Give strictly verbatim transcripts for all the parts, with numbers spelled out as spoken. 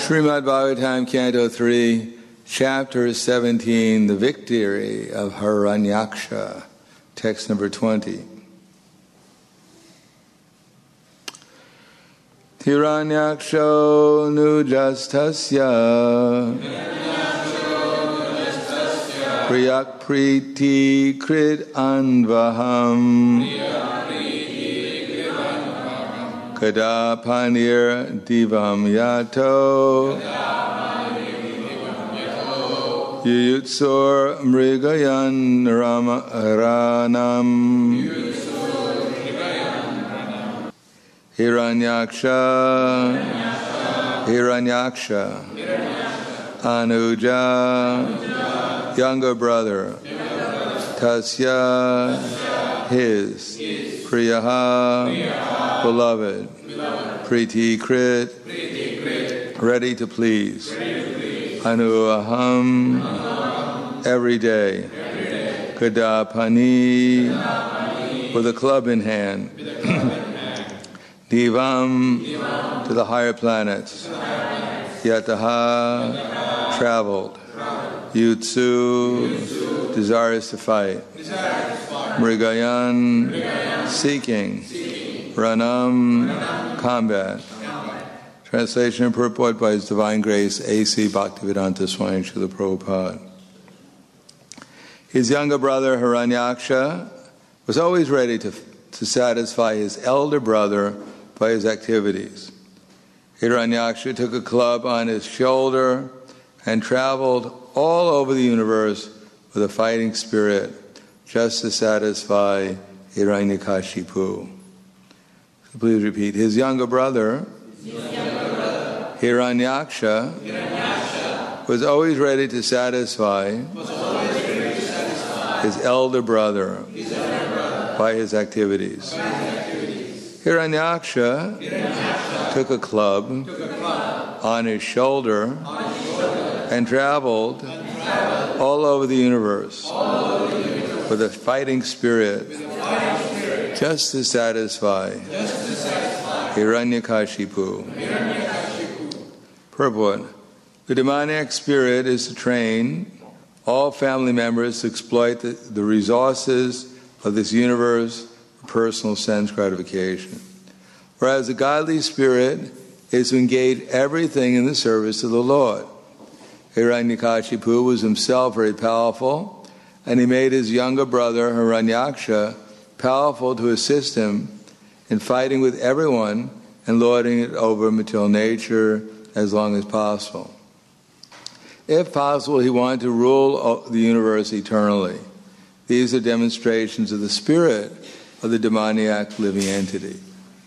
Srimad Bhagavatam, Canto three, Chapter seventeen, The Victory of Hiranyaksha, text number twenty. Hiranyaksho nujastasya priyak priti krit anvaham kada panir divam yato yuyutsur mrigayan rama ranam Hiranyaksha, Hiranyaksha, Anuja, younger brother, Tasya, his, Priyaha, beloved, Priti Krit, ready to please, Anuaham, every day, Kadapani, with a club in hand, Divam, to the higher planets. Yataha, traveled. Yutsu, desires to fight. Mrigayan, seeking. Ranam, combat. Translation and purport by His Divine Grace, A C Bhaktivedanta Swami Srila Prabhupada. His younger brother, Hiranyaksha, was always ready to, to satisfy his elder brother by his activities. Hiranyaksha took a club on his shoulder and traveled all over the universe with a fighting spirit just to satisfy Hiranyakashipu. So please repeat. His younger brother, his younger brother Hiranyaksha, Hiranyaksha, was always ready to satisfy, ready to satisfy his, elder brother, his elder brother by his activities. Hiranyaksha, Hiranyaksha took, a club, took a club on his shoulder, on his shoulder and, traveled and traveled all over the universe, over the universe with a fighting spirit, a fighting spirit just to satisfy, just to satisfy Hiranyakashipu. Hiranyakashipu. Purport. The demoniac spirit is to train all family members to exploit the, the resources of this universe personal sense gratification. Whereas the godly spirit is to engage everything in the service of the Lord. Hiranyakashipu was himself very powerful, and he made his younger brother Hiranyaksha powerful to assist him in fighting with everyone and lording it over material nature as long as possible. If possible, he wanted to rule the universe eternally. These are demonstrations of the spirit of the demoniac living entity.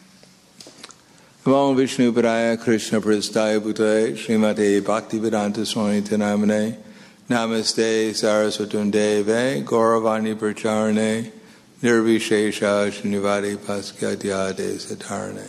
Namo Vishnu Padaya Krishna Prasthaya Bhutale Srimate Bhaktivedanta Swami Namane Namaste Saraswatam Deve Gauravani Pracharane Nirvishesha Srinivadi Paskyatyade Satarane.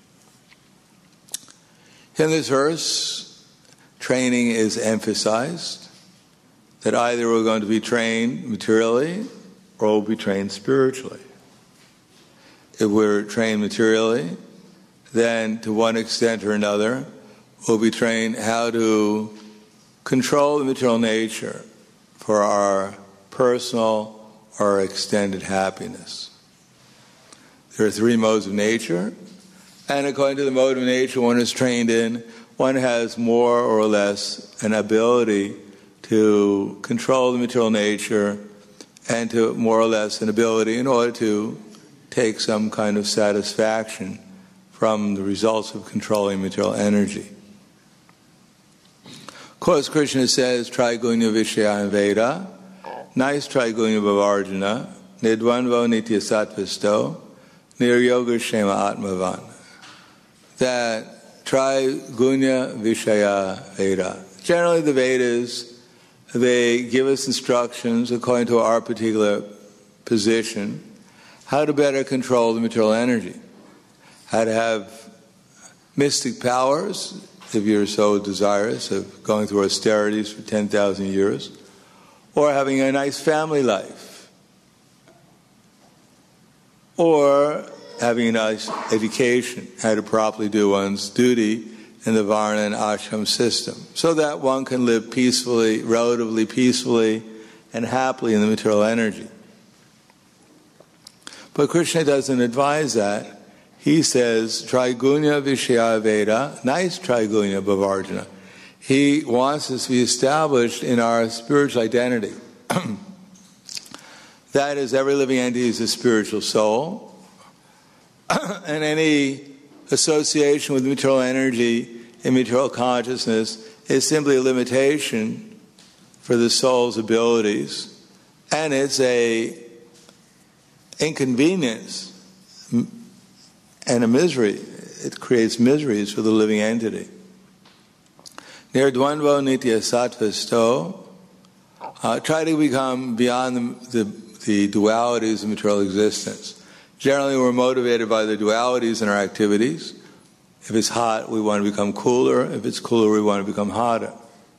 In this verse, training is emphasized, that either we're going to be trained materially or we'll be trained spiritually. If we're trained materially, then to one extent or another, we'll be trained how to control the material nature for our personal or extended happiness. There are three modes of nature, and according to the mode of nature one is trained in, one has more or less an ability to control the material nature and to more or less an ability in order to take some kind of satisfaction from the results of controlling material energy. Of course, Krishna says, Traigunya Vishaya Veda, nice Traigunya Bhavarjana, Nidvanvo Nitya Sattvisto, Niryoga Shema Atmavan. That Traigunya Vishaya Veda. Generally, the Vedas, they give us instructions according to our particular position, how to better control the material energy, how to have mystic powers, if you're so desirous of going through austerities for ten thousand years, or having a nice family life, or having a nice education, how to properly do one's duty in the Varna and Ashram system, so that one can live peacefully, relatively peacefully, and happily in the material energy. But Krishna doesn't advise that. He says, Traigunya Vishaya Veda, nice Traigunya Bhavarjana. He wants us to be established in our spiritual identity. That is, every living entity is a spiritual soul, and any association with material energy and material consciousness is simply a limitation for the soul's abilities, and it's a inconvenience and a misery. It creates miseries for the living entity. Nirdvandvo nitya sattvasto. Uh, try to become beyond the, the, the dualities of material existence. Generally, we're motivated by the dualities in our activities. If it's hot, we want to become cooler. If it's cooler, we want to become hotter.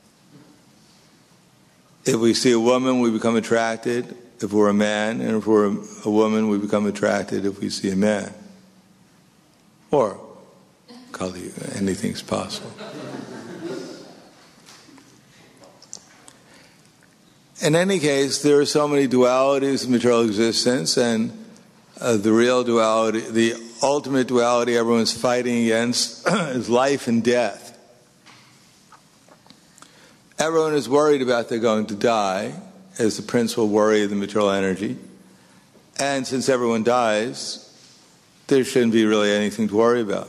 If we see a woman, we become attracted if we're a man, and if we're a woman, we become attracted if we see a man. Or, Kali, anything's possible. In any case, there are so many dualities of material existence, and uh, the real duality, the ultimate duality everyone's fighting against is life and death. Everyone is worried about they're going to die, as the principal worry of the material energy. And since everyone dies, there shouldn't be really anything to worry about,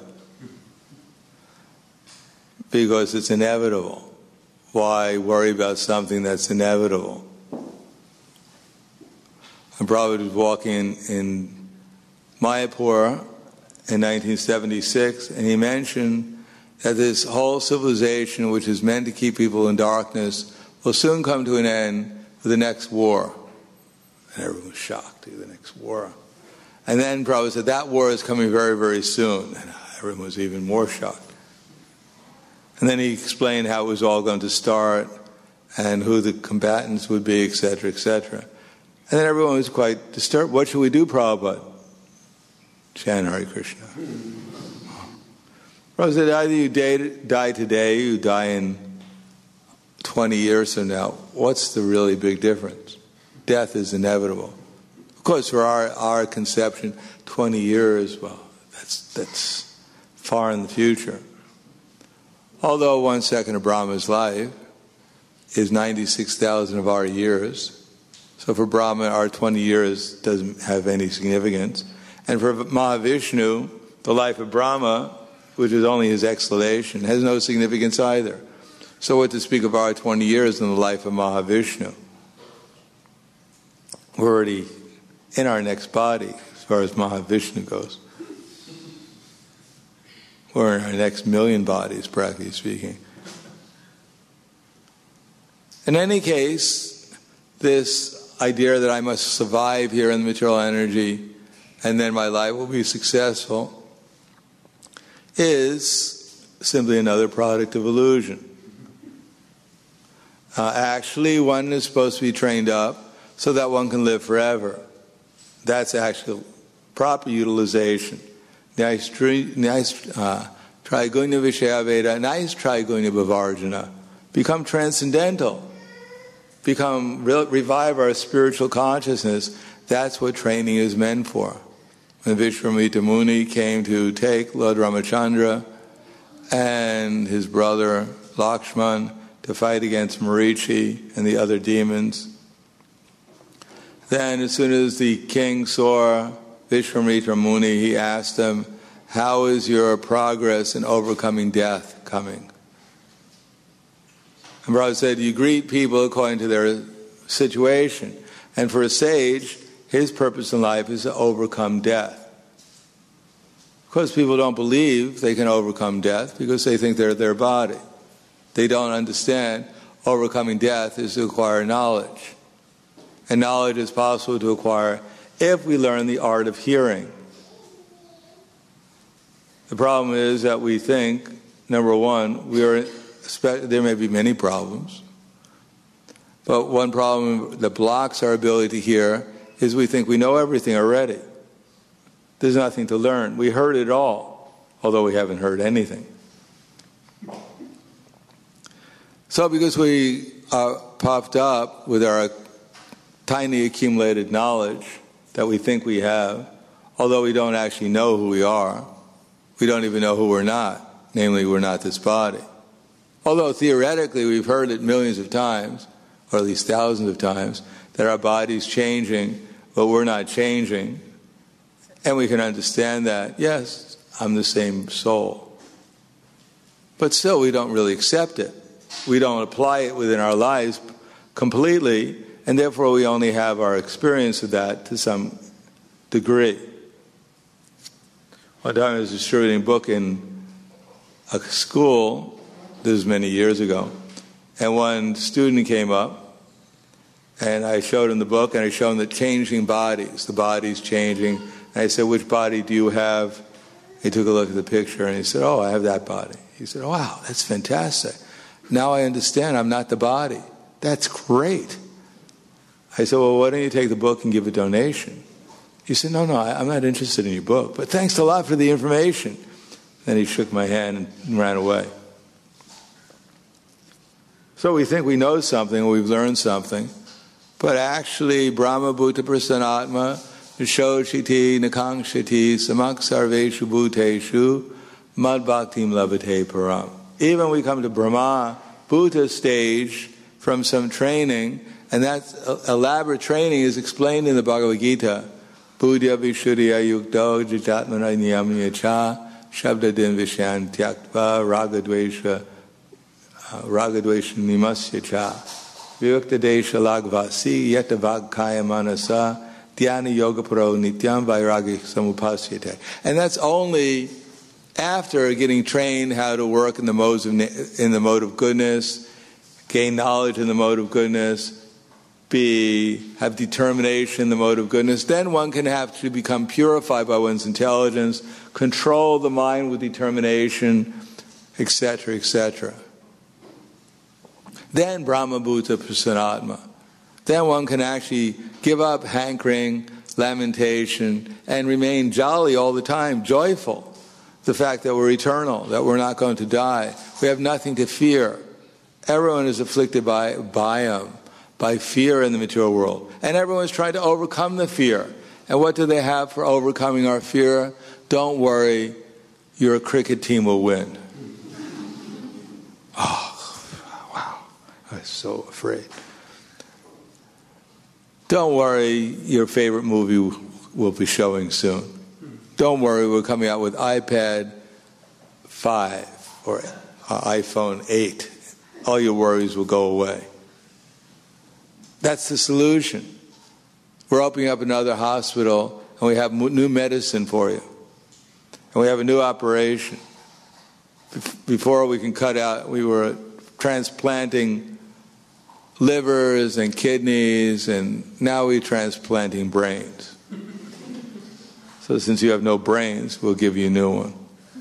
because it's inevitable. Why worry about something that's inevitable? And Prabhupada was walking in, in Mayapur in nineteen seventy-six, and he mentioned that this whole civilization, which is meant to keep people in darkness, will soon come to an end with the next war. And everyone was shocked, the next war. And then Prabhupada said, that war is coming very, very soon. And everyone was even more shocked. And then he explained how it was all going to start and who the combatants would be, et cetera, et cetera. And then everyone was quite disturbed. What should we do, Prabhupada? Chant Hare Krishna. Prabhupada said, either you die today, you die in twenty years from now. What's the really big difference? Death is inevitable. Of course, for our, our conception, twenty years, well, that's, that's far in the future. Although one second of Brahma's life is ninety-six thousand of our years, so for Brahma, our twenty years doesn't have any significance. And for Mahavishnu, the life of Brahma, which is only his exhalation, has no significance either. So what to speak of our twenty years in the life of Mahavishnu? We're already in our next body, as far as Mahavishnu goes. We're in our next million bodies, practically speaking. In any case, this idea that I must survive here in the material energy and then my life will be successful is simply another product of illusion. Uh, actually, one is supposed to be trained up so that one can live forever. That's actual proper utilization. Nice Traigunya Vishaya Veda, nice Traigunya Bhavarjana. Become transcendental. Become, re- revive our spiritual consciousness. That's what training is meant for. When Vishwamitra Muni came to take Lord Ramachandra and his brother Lakshman to fight against Marichi and the other demons, then as soon as the king saw Vishwamitra Muni, he asked him, how is your progress in overcoming death coming? And Prabhupada said, you greet people according to their situation. And for a sage, his purpose in life is to overcome death. Of course, people don't believe they can overcome death because they think they're their body. They don't understand overcoming death is to acquire knowledge. And knowledge is possible to acquire if we learn the art of hearing. The problem is that we think, number one, we are, there may be many problems, but one problem that blocks our ability to hear is we think we know everything already. There's nothing to learn. We heard it all, although we haven't heard anything. So because we are puffed up with our tiny accumulated knowledge that we think we have, although we don't actually know who we are, we don't even know who we're not, namely we're not this body. Although theoretically we've heard it millions of times, or at least thousands of times, that our body's changing, but we're not changing. And we can understand that, yes, I'm the same soul. But still, we don't really accept it. We don't apply it within our lives completely, and therefore we only have our experience of that to some degree. One time I was distributing a book in a school, this was many years ago, and one student came up, and I showed him the book, and I showed him the changing bodies. The body's changing. And I said, which body do you have? He took a look at the picture, and he said, oh, I have that body. He said, oh, wow, that's fantastic. Now I understand I'm not the body. That's great. I said, well, why don't you take the book and give a donation? He said, no, no, I'm not interested in your book, but thanks a lot for the information. Then he shook my hand and ran away. So we think we know something, or we've learned something, but actually, Brahma Bhuta Prasanatma, Nishoshiti, Nakangshiti, Samak Sarveshu Bhuteshu, Mad Bhaktim Lavate Param. Even we come to Brahma Bhuta stage from some training, and that elaborate training is explained in the Bhagavad Gita. Buddhya Vishuddhya Yukto Jitatmana Niyamya Cha Shabda Din Vishan Tyaktva Ragadvesha Ragadvesha Nimasya Cha Vyukta Desha Lagvasi Yeta Vagkaya Manasa Dhyana Yoga Paro Nityam Vairagi Samupasyate. And that's only after getting trained how to work in the modes of in the mode of goodness, gain knowledge in the mode of goodness, be have determination in the mode of goodness. Then one can have to become purified by one's intelligence, control the mind with determination, et cetera, et cetera. Then Brahma Bhuta Prasanatma. Then one can actually give up hankering, lamentation, and remain jolly all the time, joyful. The fact that we're eternal, that we're not going to die. We have nothing to fear. Everyone is afflicted by bhayam, by fear in the material world. And everyone's trying to overcome the fear. And what do they have for overcoming our fear? Don't worry, your cricket team will win. Oh, wow. I was so afraid. Don't worry, your favorite movie will be showing soon. Don't worry, we're coming out with iPad five or uh, iPhone eight. All your worries will go away. That's the solution. We're opening up another hospital, and we have new medicine for you. And we have a new operation. Before we can cut out, we were transplanting livers and kidneys, and now we're transplanting brains. So since you have no brains, we'll give you a new one.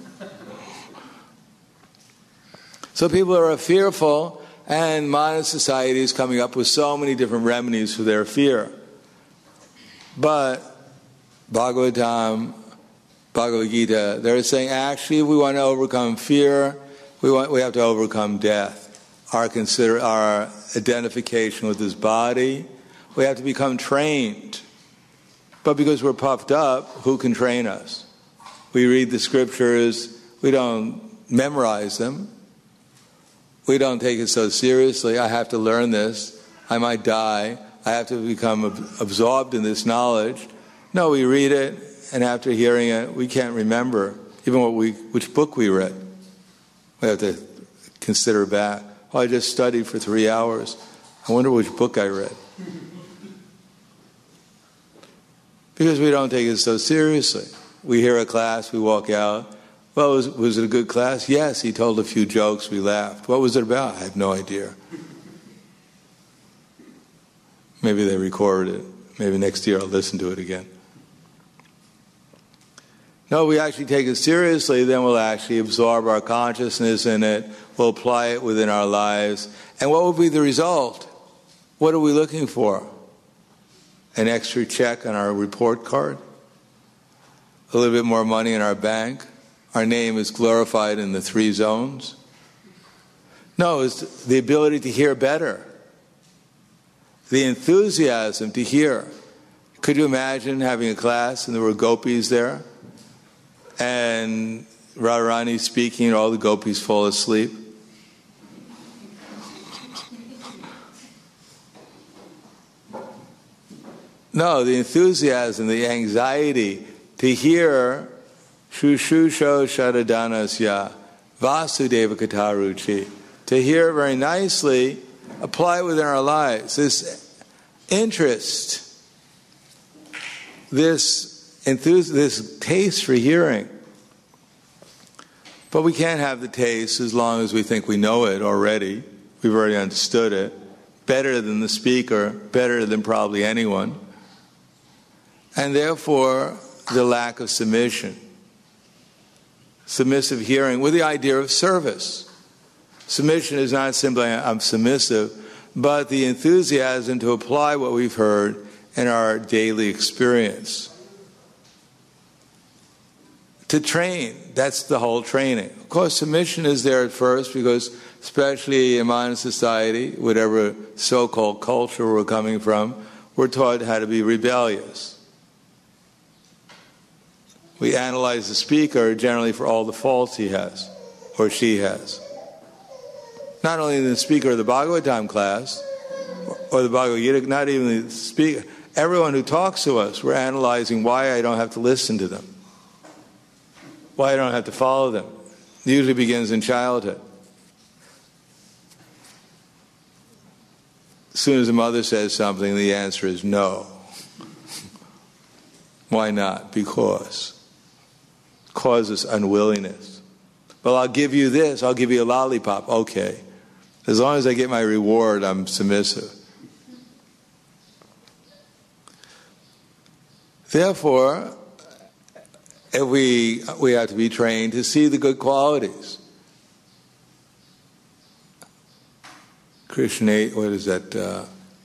So people are fearful, and modern society is coming up with so many different remedies for their fear. But Bhagavatam, Bhagavad Gita, they're saying actually if we want to overcome fear, we want we have to overcome death. Our consider our identification with this body, we have to become trained. But because we're puffed up, who can train us? We read the scriptures, we don't memorize them. We don't take it so seriously. I have to learn this. I might die. I have to become absorbed in this knowledge. No, we read it, and after hearing it, we can't remember even what we, which book we read. We have to consider back. Oh, I just studied for three hours. I wonder which book I read. Because we don't take it so seriously. We hear a class, we walk out. Well, was, was it a good class? Yes, he told a few jokes, we laughed. What was it about? I have no idea. Maybe they recorded it. Maybe next year I'll listen to it again. No, we actually take it seriously, then we'll actually absorb our consciousness in it. We'll apply it within our lives. And what will be the result? What are we looking for? An extra check on our report card? A little bit more money in our bank? Our name is glorified in the three zones? No, it's the ability to hear better. The enthusiasm to hear. Could you imagine having a class and there were gopis there? And Radharani speaking and all the gopis fall asleep? No, the enthusiasm, the anxiety to hear Shushusho Shadadanasya Vasudeva Kataruchi. To hear very nicely, apply it within our lives. This interest, this enthusiasm, this taste for hearing. But we can't have the taste as long as we think we know it already. We've already understood it. Better than the speaker, better than probably anyone. And therefore, the lack of submission. Submissive hearing with the idea of service. Submission is not simply I'm submissive, but the enthusiasm to apply what we've heard in our daily experience. To train, that's the whole training. Of course, submission is there at first because, especially in modern society, whatever so-called culture we're coming from, we're taught how to be rebellious. We analyze the speaker generally for all the faults he has, or she has. Not only the speaker of the Bhagavatam class, or the Bhagavad Gita, not even the speaker, everyone who talks to us, we're analyzing why I don't have to listen to them. Why I don't have to follow them. It usually begins in childhood. As soon as the mother says something, the answer is no. Why not? Because. Causes unwillingness. Well, I'll give you this, I'll give you a lollipop. Okay. As long as I get my reward, I'm submissive. Therefore, if we we have to be trained to see the good qualities. Krishna, what is that? Uh,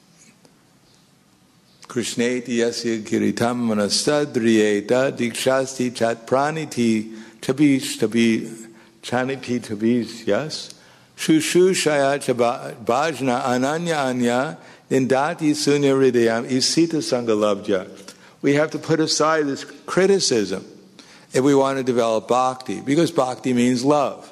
Krishneti yasya kiritam manastadriyeta dikshasti chat praniti tabish tabi chaniti tabish, yes? Shushushaya bhajna ananya anya indati sunya hridayam isita sangalabdya. We have to put aside this criticism if we want to develop bhakti, because bhakti means love.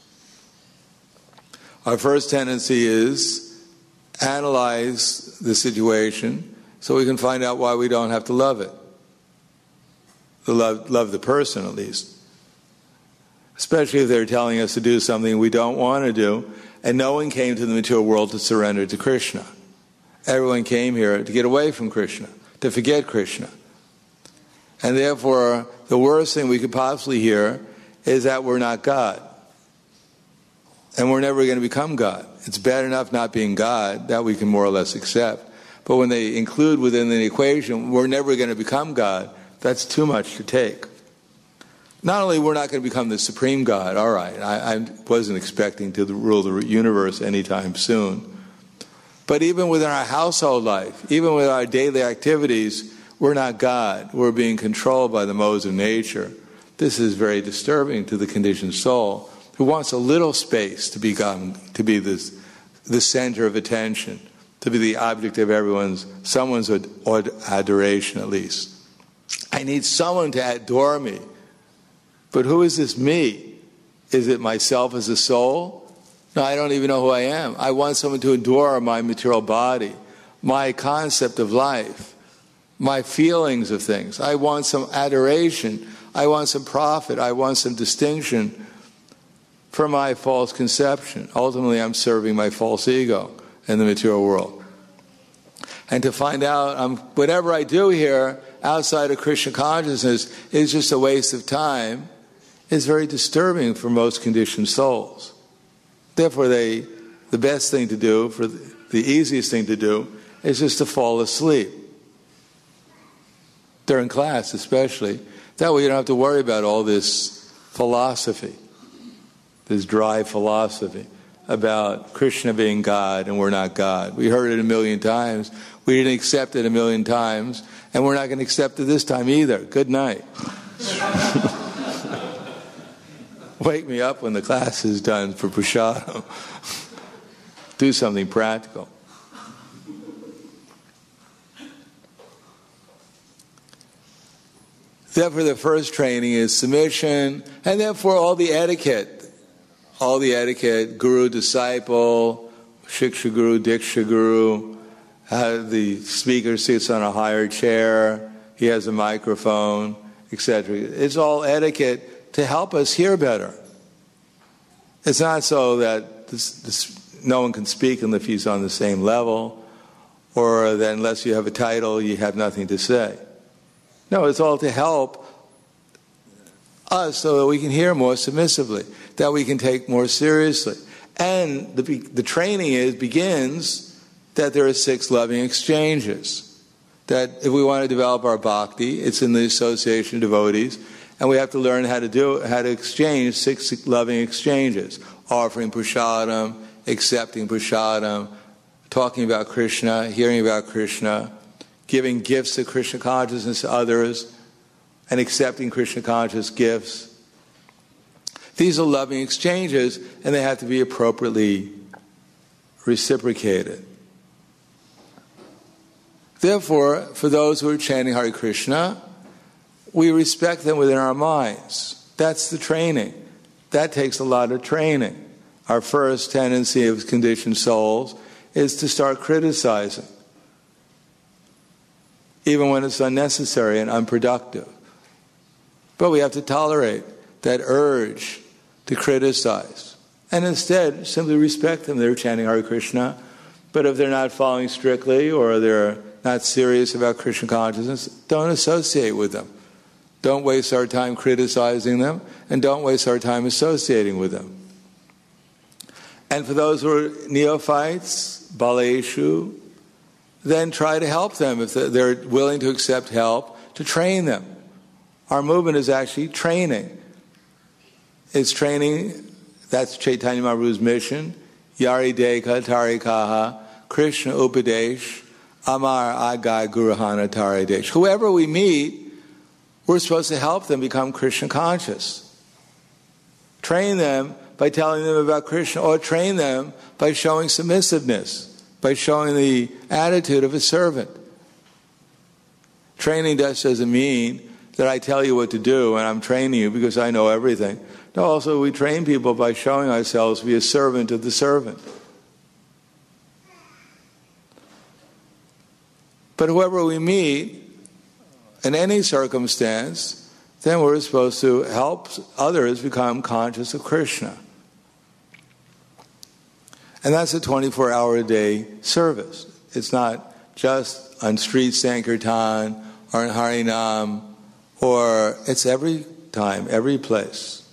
Our first tendency is analyze the situation so we can find out why we don't have to love it. To love, love the person, at least. Especially if they're telling us to do something we don't want to do. And no one came to the material world to surrender to Krishna. Everyone came here to get away from Krishna, to forget Krishna. And therefore, the worst thing we could possibly hear is that we're not God. And we're never going to become God. It's bad enough not being God, that we can more or less accept. But when they include within the equation, we're never going to become God, that's too much to take. Not only we're not going to become the supreme God, all right, I, I wasn't expecting to rule the universe anytime soon. But even within our household life, even with our daily activities, we're not God. We're being controlled by the modes of nature. This is very disturbing to the conditioned soul, who wants a little space to become, to be this, the center of attention, to be the object of everyone's, someone's adoration at least. I need someone to adore me. But who is this me? Is it myself as a soul? No, I don't even know who I am. I want someone to adore my material body, my concept of life, my feelings of things. I want some adoration. I want some profit. I want some distinction for my false conception. Ultimately, I'm serving my false ego in the material world. And to find out um, whatever I do here outside of Krishna consciousness is just a waste of time is very disturbing for most conditioned souls. Therefore, they, the best thing to do, for the, the easiest thing to do, is just to fall asleep. During class especially. That way you don't have to worry about all this philosophy, this dry philosophy about Krishna being God and we're not God. We heard it a million times. We didn't accept it a million times. And we're not going to accept it this time either. Good night. Wake me up when the class is done for prasadam. Do something practical. Therefore, the first training is submission, and therefore all the etiquette, all the etiquette, guru, disciple, shiksha guru, diksha guru, how the speaker sits on a higher chair, he has a microphone, et cetera. It's all etiquette to help us hear better. It's not so that this, this, no one can speak unless he's on the same level, or that unless you have a title, you have nothing to say. No, it's all to help us so that we can hear more submissively, that we can take more seriously. And the, the training is, begins that there are six loving exchanges. That if we want to develop our bhakti, it's in the association of devotees, and we have to learn how to do how to exchange six loving exchanges: offering prasadam, accepting prasadam, talking about Krishna, hearing about Krishna, giving gifts of Krishna consciousness to others, and accepting Krishna conscious gifts. These are loving exchanges, and they have to be appropriately reciprocated. Therefore, for those who are chanting Hare Krishna, we respect them within our minds. That's the training. That takes a lot of training. Our first tendency of conditioned souls is to start criticizing, even when it's unnecessary and unproductive. But we have to tolerate that urge to criticize, and instead simply respect them. They're chanting Hare Krishna, but if they're not following strictly, or they're not serious about Krishna consciousness, don't associate with them. Don't waste our time criticizing them, and don't waste our time associating with them. And for those who are neophytes, baleshu, then try to help them if they're willing to accept help, to train them. Our movement is actually training. It's training, that's Chaitanya Mahaprabhu's mission. Yari Deka Tari Kaha, Krishna Upadesh, Amar Agai Guruhana Tari Desh. Whoever we meet, we're supposed to help them become Krishna conscious. Train them by telling them about Krishna, or train them by showing submissiveness, by showing the attitude of a servant. Training just doesn't mean that I tell you what to do and I'm training you because I know everything. No, also we train people by showing ourselves to be a servant of the servant. But whoever we meet, in any circumstance, then we're supposed to help others become conscious of Krishna. And that's a twenty-four hour a day service. It's not just on street Sankirtan or in Harinam, or it's every time, every place.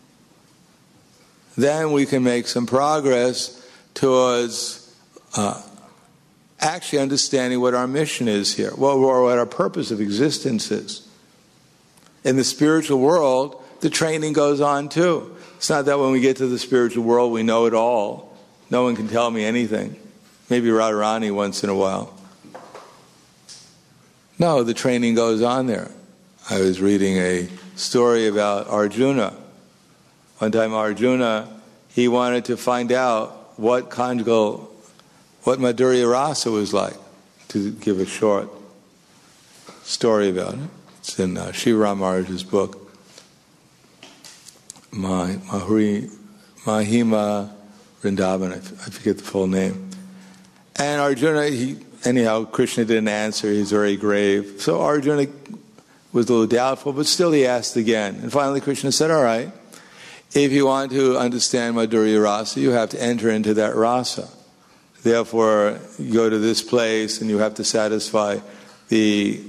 Then we can make some progress towards uh, actually understanding what our mission is here, or what our purpose of existence is. In the spiritual world, the training goes on too. It's not that when we get to the spiritual world we know it all. No one can tell me anything. Maybe Radharani once in a while. No, the training goes on there. I was reading a story about Arjuna. One time Arjuna, he wanted to find out what conjugal, what Madhurya Rasa was like, to give a short story about it. It's in uh, Shriram Maharaj's book, Mahuri, Mahima Vrindavan, I forget the full name. And Arjuna, he, anyhow, Krishna didn't answer, he's very grave. So Arjuna was a little doubtful, but still he asked again. And finally Krishna said, all right, if you want to understand Madhurya Rasa, you have to enter into that rasa. Therefore, you go to this place and you have to satisfy the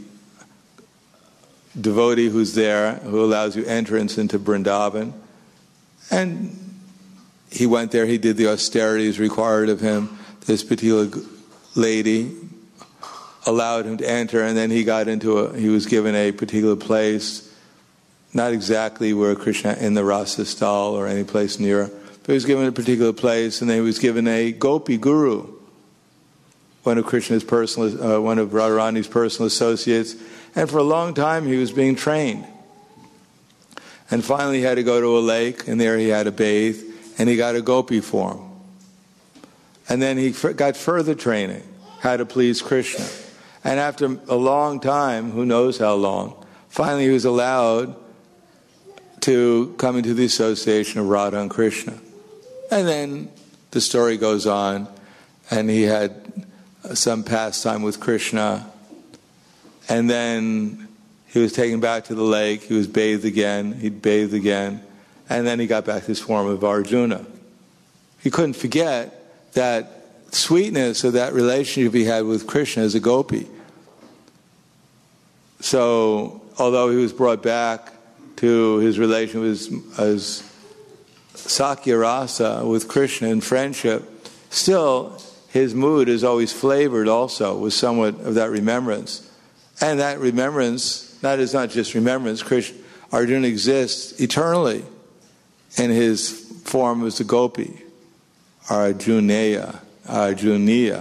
devotee who's there, who allows you entrance into Vrindavan. And he went there, he did the austerities required of him. This particular lady allowed him to enter, and then he got into a, he was given a particular place, not exactly where Krishna, in the Rasa stall or any place near, but he was given a particular place, and then he was given a gopi guru, one of Krishna's personal, uh, one of Radharani's personal associates, and for a long time he was being trained. And finally he had to go to a lake, and there he had to bathe, and he got a gopi form. And then he got further training, how to please Krishna. And after a long time, who knows how long, finally he was allowed to come into the association of Radha and Krishna. And then the story goes on, and he had some pastime with Krishna, and then he was taken back to the lake, he was bathed again, he'd bathed again, and then he got back to his form of Arjuna. He couldn't forget that sweetness of that relationship he had with Krishna as a gopi. So, although he was brought back to his relation with as Sakya Rasa with Krishna in friendship, still his mood is always flavored also with somewhat of that remembrance. And that remembrance, that is not just remembrance, Krishna, Arjuna exists eternally in his form as a gopi, Arjuneya, Arjuniya.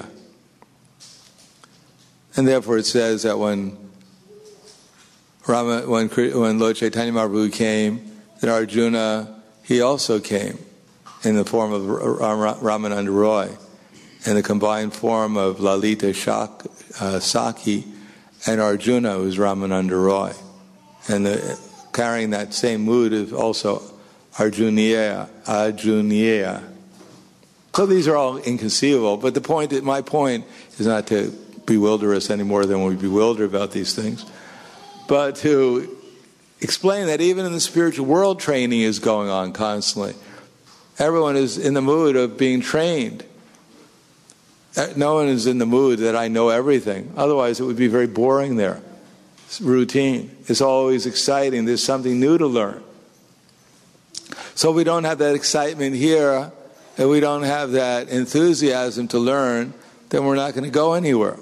And therefore it says that when Rama, when, when Lord Chaitanya Mahaprabhu came, that Arjuna, he also came in the form of Ramananda Roy, in the combined form of Lalita Shak, uh, Saki and Arjuna, who's Ramananda Roy. And the, carrying that same mood is also Arjuniya, Arjuniya. So these are all inconceivable, but the point, my point is not to bewilder us any more than we bewilder about these things, but to explain that even in the spiritual world, training is going on constantly. Everyone is in the mood of being trained. No one is in the mood that I know everything. Otherwise, it would be very boring there. It's routine. It's always exciting. There's something new to learn. So we don't have that excitement here, and we don't have that enthusiasm to learn, then we're not going to go anywhere.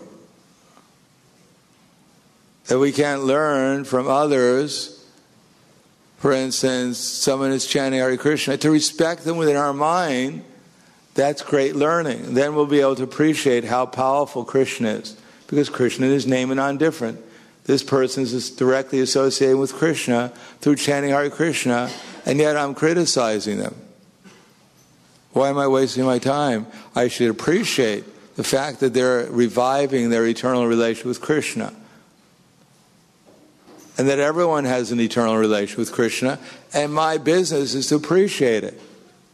That we can't learn from others. For instance, someone is chanting Hare Krishna, to respect them within our mind, that's great learning. Then we'll be able to appreciate how powerful Krishna is. Because Krishna is name and non-different. This person is directly associated with Krishna through chanting Hare Krishna, and yet I'm criticizing them. Why am I wasting my time? I should appreciate the fact that they're reviving their eternal relation with Krishna. And that everyone has an eternal relation with Krishna, and my business is to appreciate it.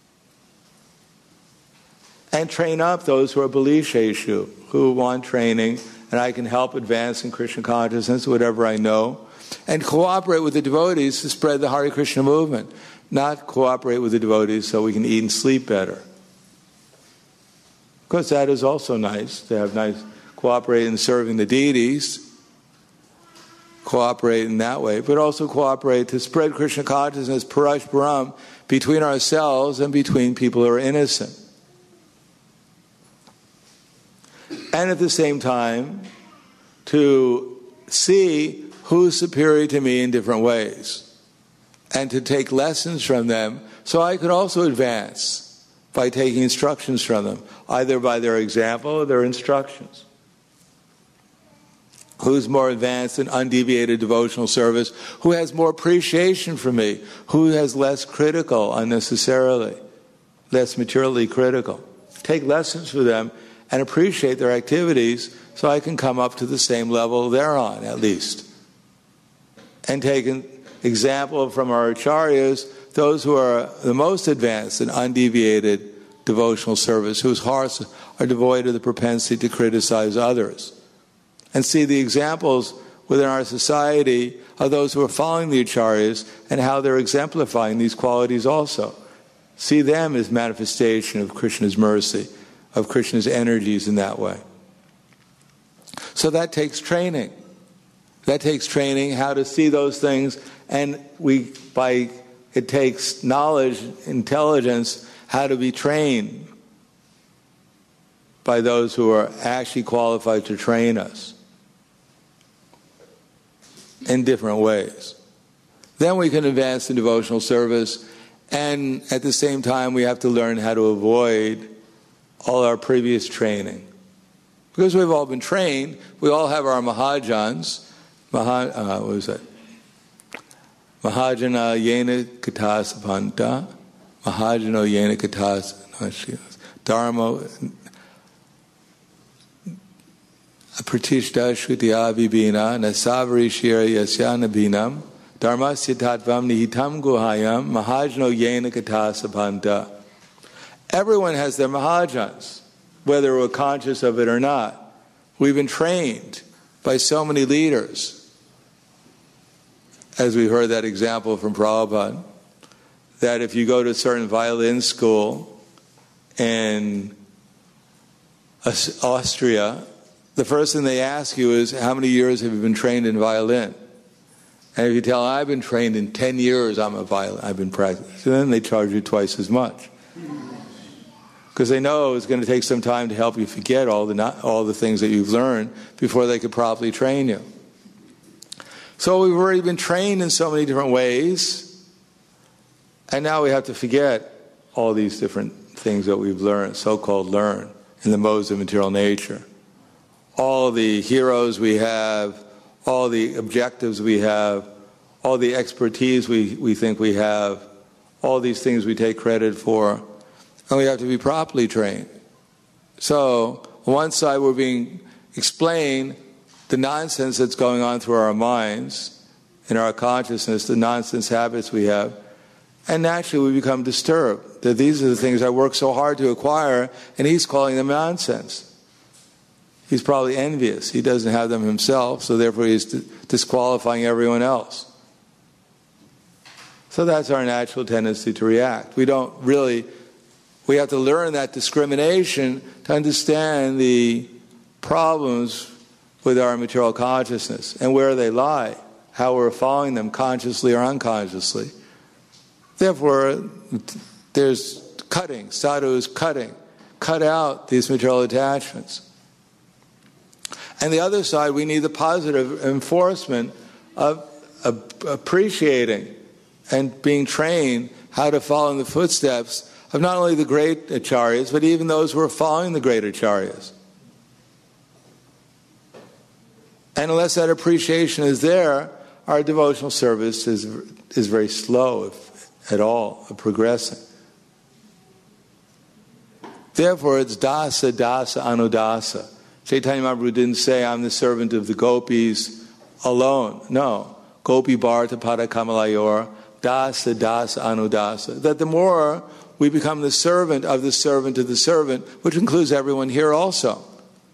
And train up those who are Balisheshu, who want training, and I can help advance in Krishna consciousness, whatever I know, and cooperate with the devotees to spread the Hare Krishna movement, not cooperate with the devotees so we can eat and sleep better. Of course, that is also nice, to have nice, cooperate in serving the deities, cooperate in that way, but also cooperate to spread Krishna consciousness, Parash Param, between ourselves and between people who are innocent. And at the same time, to see who's superior to me in different ways, and to take lessons from them so I could also advance by taking instructions from them, either by their example or their instructions. Who's more advanced in undeviated devotional service? Who has more appreciation for me? Who has less critical unnecessarily? Less materially critical? Take lessons from them and appreciate their activities so I can come up to the same level they're on, at least. And take an example from our acharyas, those who are the most advanced in undeviated devotional service, whose hearts are devoid of the propensity to criticize others. And see the examples within our society of those who are following the acharyas and how they're exemplifying these qualities also. See them as manifestation of Krishna's mercy, of Krishna's energies in that way. So that takes training. That takes training, how to see those things, and we by it takes knowledge, intelligence, how to be trained by those who are actually qualified to train us in different ways. Then we can advance in devotional service, and at the same time we have to learn how to avoid all our previous training. Because we've all been trained, we all have our Mahajans, Maha, uh, what was that? Mahajana yena katasapanta, Mahajano yena katas, Dharma, pratishta shrutiya vibhina nasavari shira yasyana binam dharmasya tattvam nihitam guhayam mahajno yena katha sabhanta. Everyone has their mahajans, whether we're conscious of it or not. We've been trained by so many leaders. As we heard that example from Prabhupada, that if you go to a certain violin school in Austria, the first thing they ask you is, how many years have you been trained in violin? And if you tell them, I've been trained in ten years, I'm a violin, I've been practicing. So then they charge you twice as much. Because they know it's going to take some time to help you forget all the not, all the things that you've learned before they could properly train you. So we've already been trained in so many different ways, and now we have to forget all these different things that we've learned, so-called learned, in the modes of material nature. All the heroes we have, all the objectives we have, all the expertise we, we think we have, all these things we take credit for, and we have to be properly trained. So, on one side we're being explained the nonsense that's going on through our minds, in our consciousness, the nonsense habits we have, and naturally we become disturbed, that these are the things I work so hard to acquire, and he's calling them nonsense. He's probably envious. He doesn't have them himself, so therefore he's disqualifying everyone else. So that's our natural tendency to react. We don't really, we have to learn that discrimination to understand the problems with our material consciousness and where they lie, how we're following them consciously or unconsciously. Therefore, there's cutting. Sadhu is cutting. Cut out these material attachments. And the other side, we need the positive enforcement of, of appreciating and being trained how to follow in the footsteps of not only the great acharyas, but even those who are following the great acharyas. And unless that appreciation is there, our devotional service is is very slow, if at all, of progressing. Therefore, it's dasa, dasa, anudasa. Chaitanya Mahaprabhu didn't say, I'm the servant of the gopis alone. No. Gopi bharta pada kamalayor, dasa, dasa, anudasa. That the more we become the servant of the servant of the servant, which includes everyone here also.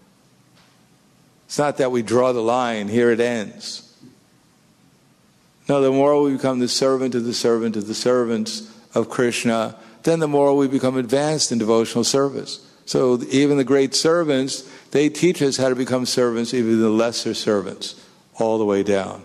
It's not that we draw the line, here it ends. No, the more we become the servant of the servant of the servants of Krishna, then the more we become advanced in devotional service. So even the great servants, they teach us how to become servants, even the lesser servants, all the way down.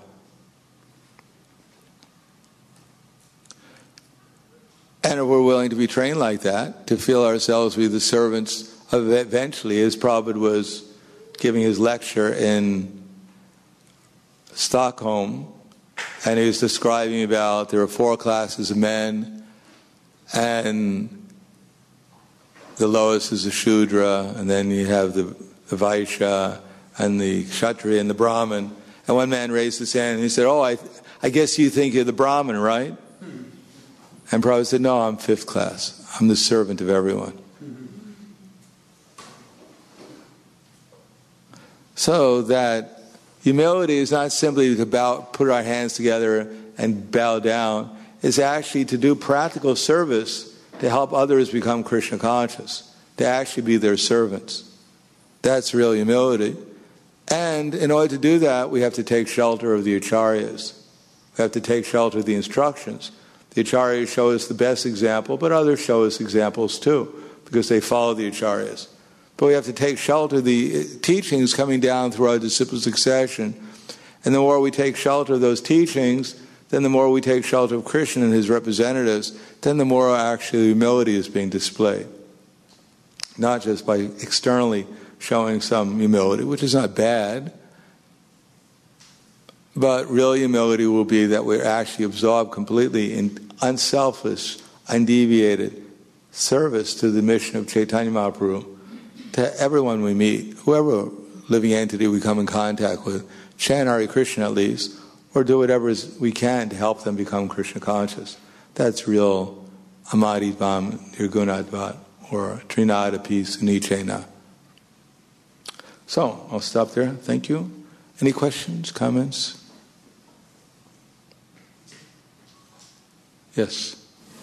And if we're willing to be trained like that, to feel ourselves be the servants of eventually, as Prabhupada was giving his lecture in Stockholm, and he was describing about there are four classes of men, and the lowest is the Shudra, and then you have the, the Vaishya, and the Kshatriya, and the Brahmin. And one man raised his hand, and he said, oh, I, I guess you think you're the Brahmin, right? Hmm. And Prabhupada said, no, I'm fifth class. I'm the servant of everyone. Hmm. So that humility is not simply to bow, put our hands together and bow down. It's actually to do practical service to help others become Krishna conscious, to actually be their servants. That's real humility. And in order to do that, we have to take shelter of the acharyas. We have to take shelter of the instructions. The acharyas show us the best example, but others show us examples too, because they follow the acharyas. But we have to take shelter of the teachings coming down through our disciple succession. And the more we take shelter of those teachings, then the more we take shelter of Krishna and his representatives, then the more actually humility is being displayed. Not just by externally showing some humility, which is not bad, but real humility will be that we're actually absorbed completely in unselfish, undeviated service to the mission of Chaitanya Mahaprabhu, to everyone we meet, whoever living entity we come in contact with, chant Hare Krishna at least, or do whatever we can to help them become Krishna conscious. That's real Amaditvam Nirgunadvat, or Trinadapi Sunichena. So, I'll stop there. Thank you. Any questions, comments? Yes.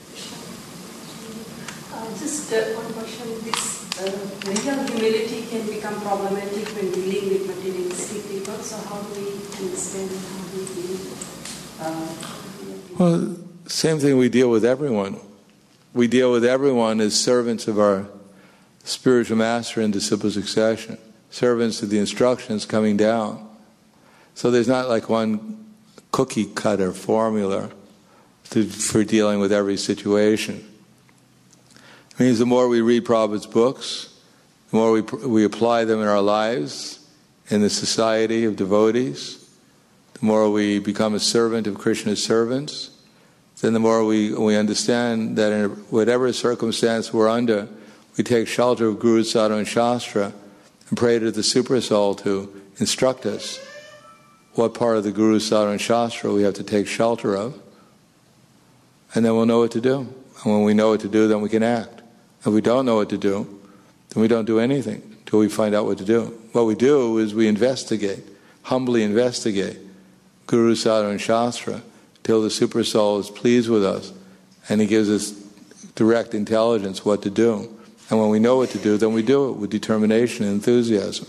Uh, just uh, one question. This uh, mental humility can become problematic when dealing with materialistic people. So how do we understand how we deal? Uh, well, same thing we deal with everyone. We deal with everyone as servants of our spiritual master in disciple succession, servants of the instructions coming down. So there's not like one cookie cutter formula to, for dealing with every situation. It means the more we read Prabhupada's books, the more we, we apply them in our lives, in the society of devotees, the more we become a servant of Krishna's servants, then the more we, we understand that in whatever circumstance we're under, we take shelter of Guru, Sadhu, and Shastra and pray to the Super Soul to instruct us what part of the Guru, Sadhu, and Shastra we have to take shelter of. And then we'll know what to do. And when we know what to do, then we can act. If we don't know what to do, then we don't do anything until we find out what to do. What we do is we investigate, humbly investigate Guru, Sadhu, and Shastra till the Super Soul is pleased with us and he gives us direct intelligence what to do. And when we know what to do, then we do it with determination and enthusiasm.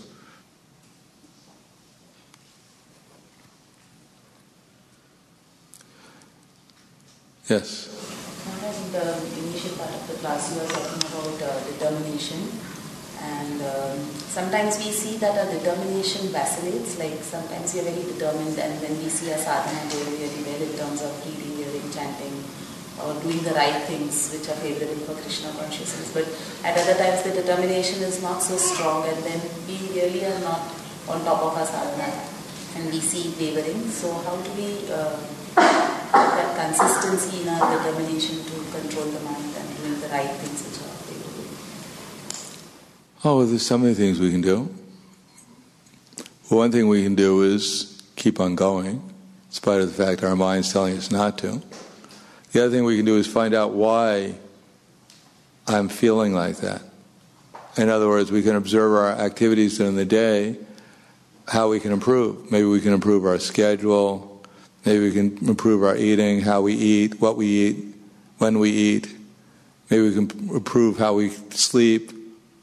Yes? In the initial part of the class, you were talking about uh, determination. And um, sometimes we see that our determination vacillates. Like sometimes we are very determined, and when we see a sadhana going really well in terms of reading, hearing, chanting, or doing the right things which are favorable for Krishna consciousness. But at other times the determination is not so strong, and then we really are not on top of our sadhana, and we see wavering. So how do we uh, have that consistency in our determination to control the mind and doing the right things which are favorable? Oh, well, there's so many things we can do. Well, one thing we can do is keep on going, in spite of the fact our mind's telling us not to. The other thing we can do is find out why I'm feeling like that. In other words, we can observe our activities during the day, how we can improve. Maybe we can improve our schedule, maybe we can improve our eating, how we eat, what we eat, when we eat. Maybe we can improve how we sleep,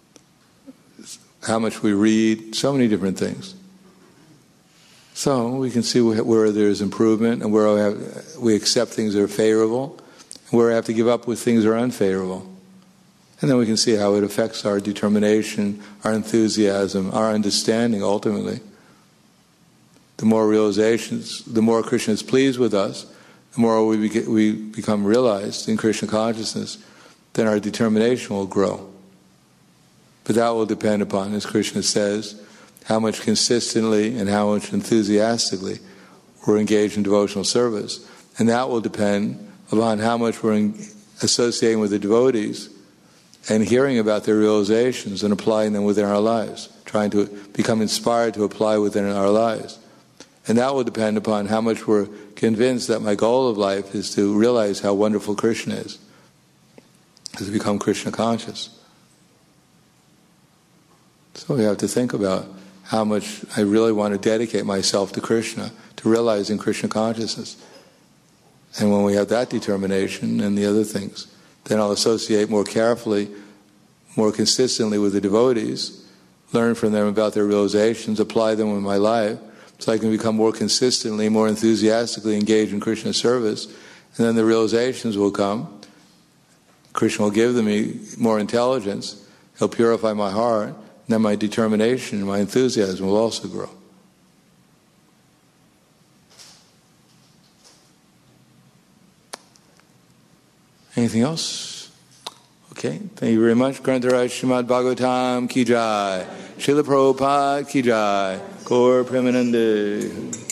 how much we read, so many different things. So we can see where there's improvement and where we, have, we accept things that are favorable and where we have to give up with things that are unfavorable. And then we can see how it affects our determination, our enthusiasm, our understanding ultimately. The more realizations, the more Krishna is pleased with us, the more we, be, we become realized in Krishna consciousness, then our determination will grow. But that will depend upon, as Krishna says, how much consistently and how much enthusiastically we're engaged in devotional service. And that will depend upon how much we're in, associating with the devotees and hearing about their realizations and applying them within our lives, trying to become inspired to apply within our lives. And that will depend upon how much we're convinced that my goal of life is to realize how wonderful Krishna is, is to become Krishna conscious. So we have to think about how much I really want to dedicate myself to Krishna, to realizing Krishna consciousness. And when we have that determination and the other things, then I'll associate more carefully, more consistently with the devotees, learn from them about their realizations, apply them in my life, so I can become more consistently, more enthusiastically engaged in Krishna's service. And then the realizations will come. Krishna will give me more intelligence. He'll purify my heart. And then my determination and my enthusiasm will also grow. Anything else? Okay, thank you very much. Grantaraj Srimad Bhagavatam Ki Jai. Srila Prabhupada Ki Jai. Gaur Premanande.